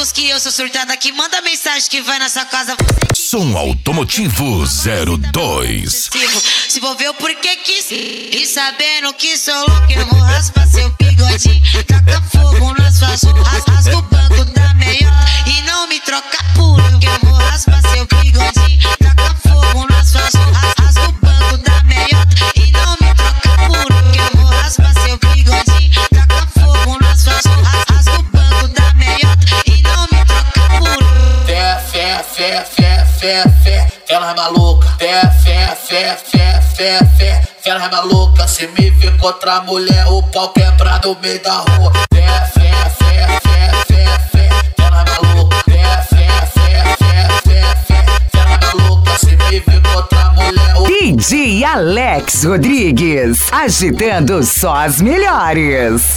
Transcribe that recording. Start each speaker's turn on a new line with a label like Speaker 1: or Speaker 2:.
Speaker 1: amigos que eu sou surtada que manda mensagem que vai na sua casa.
Speaker 2: Som Automotivo 02.
Speaker 1: Se envolveu porque quis e sabendo que sou louco eu vou raspar seu bigodinho, taca fogo nas suas roupas, rasga o banco da meiota e não me troca por que eu vou raspar seu bigodinho, taca fogo nas suas roupas, rasga o banco da meiota e não me troca por que eu vou raspar seu bigodinho, taca fogo nas suas roupas, rasga o banco da meiota e não me troca por
Speaker 3: fé nas maluca, fé nas maluca. Se me ver com outra mulher, o pau quebra no meio da rua. Fé nas maluca, fé nas maluca. Se me ver com outra mulher, o
Speaker 4: DJ Alex Rodrigues, agitando só as melhores.